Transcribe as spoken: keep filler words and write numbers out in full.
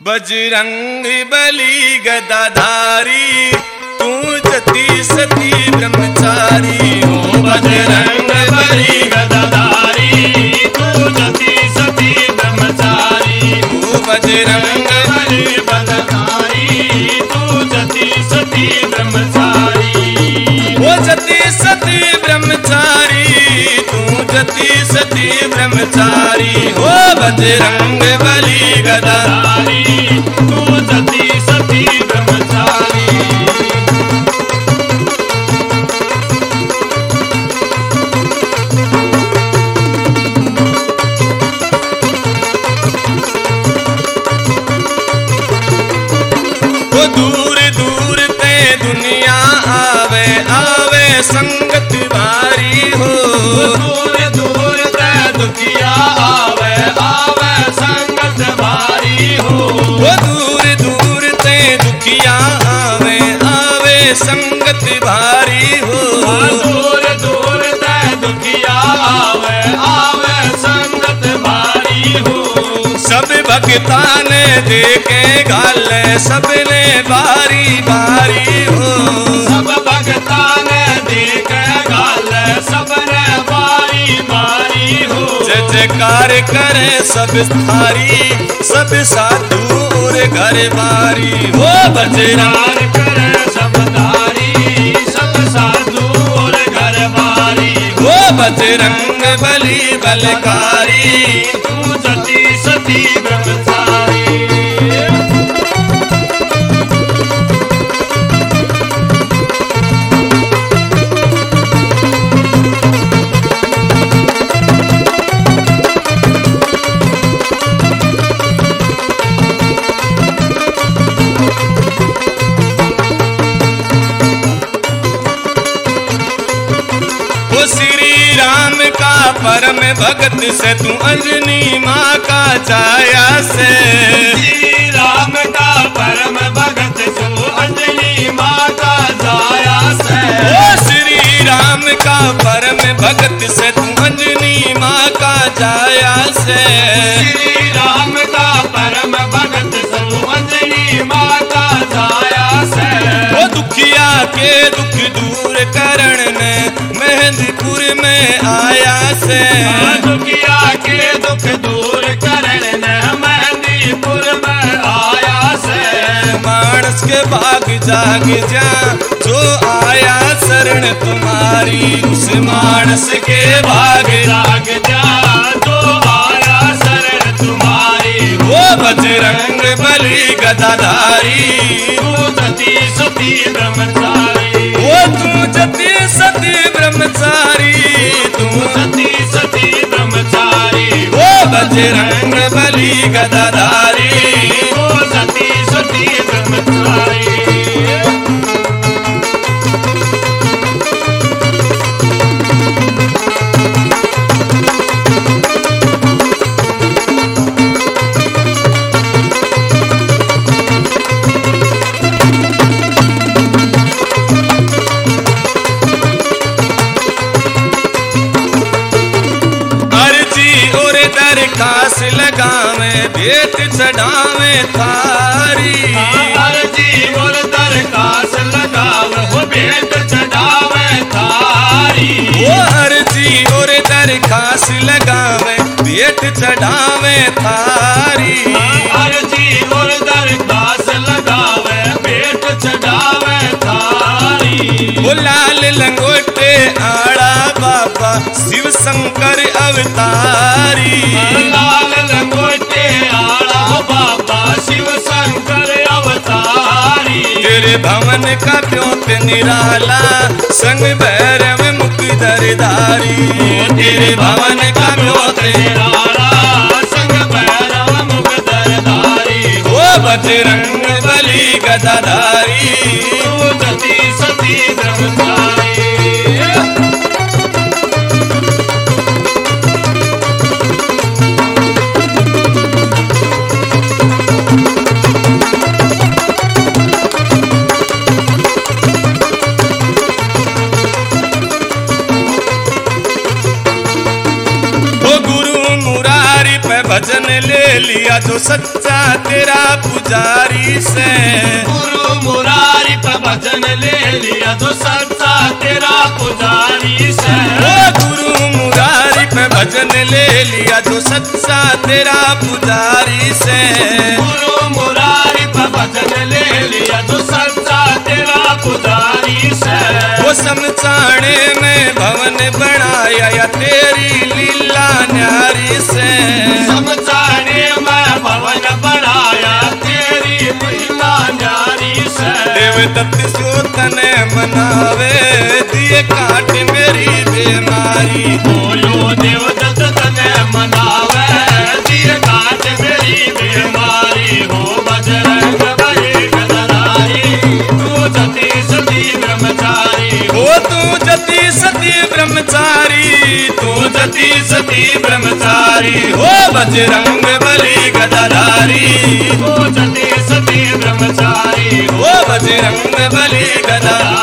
बजरंग बली गदाधारी तू जति सती ब्रह्मचारी हो। बजरंग बली गदाधारी तू जति सती ब्रह्मचारी हो। बजरंग बली गदाधारी तू जति सती ब्रह्मचारी हो। जति सती ब्रह्मचारी तू जति सती ब्रह्मचारी हो। बजरंग बली गदाधारी तू जति सती ब्रह्मचारी। वो दूर दूर ते दुनिया आवे आवे संगत भारी हो। दूर दूर ते दुखिया आवे आवे संगत भारी हो। वो दूर दूर ते दुखिया आवे आवे संगत भारी हो। दूर दूर ते दुखिया आवे आवे संगत भारी हो। सब भक्ता ने देखे गाले सबने बारी बारी हो। सब भक्ता ने देखे गाले सबने बारी बारी हो। जय जयकार करे सब थारी सब साधु और घर बारी हो। बजरंग करे सब थारी सब साधु और घर बारी हो। बजरंग बली बलकारी तू जति सती ब्रह्मचारी। श्री राम का परम भगत से तू अंजनी माँ का छाया से। श्री राम का परम भगत तू अंजनी माँ का छाया से। ओ श्री राम का परम भगत से तू अंजनी माँ का छाया से। श्री राम का परम भगत तू अंजनी माँ का छाया से। वो दुखिया के दुख दूर करण ने मेहंदीपुर में आया से। दुखिया के दुख दूर करने मेहंदीपुर में आया से। मानस के भाग जाग जा जो आया शरण तुम्हारी। उस मानस के भाग जाग जा जो आया शरण तुम्हारी। वो बजरंग बली गदाधारी तू जति सती ब्रह्मचारी। वो तू जति सती ब्रह्मचारी तू जति सती ब्रह्मचारी। वो बजरंग बली गदाधारी तू जति सती ब्रह्मचारी। दरखास लगावे भेंट चढ़ावे थारी। अर्जी और दरखास लगावे हो भेंट चढ़ावे थारी। वो अर्जी और दरखास लगावे भेंट चढ़ावे थारी। अर्जी और दरखास लगावे भेंट चढ़ावे थारी। वो लाल लंगोटे आड़ा बाबा शिव शंकर अवतारी। लाल लंगोटे आड़ा बाबा शिव शंकर अवतारी। तेरे भवन का प्योत निराला संग भैरव मुख दरदारी। तेरे भवन का प्योत निराला संग भैरव मुख दरदारी। वो बजरंग बली गदाधारी तू जति सती ब्रह्मचारी। भजन ले लिया जो सच्चा तेरा से। गुरु मुरारी पे भजन ले लिया जो सच्चा तेरा पुजारी से। ओ गुरु मुरारी पे भजन ले लिया जो सच्चा तेरा पुजारी से। गुरु मुरारी पे भजन ले लिया जो सच्चा तेरा पुजारी से। वो समचाणे में भवन बनाया या तेरी लीला न्यारी से। समचाणे में भवन बनाया तेरी लीला न्यारी से। देवदत्त सोतन मनावे दिए काट मेरी बीमारी। बोलो देवदत्त तने मनावे दिए काट मेरी बीमारी। हो बजरंग बली गदरारी तू जति सती ब्रह्मचारी। हो तू जति सती ब्रह्मचारी, तू जति सती ब्रह्मचारी। हो बजरंग बली गदाधारी, हो जति सती ब्रह्मचारी। हो बजरंग बली गदाधारी।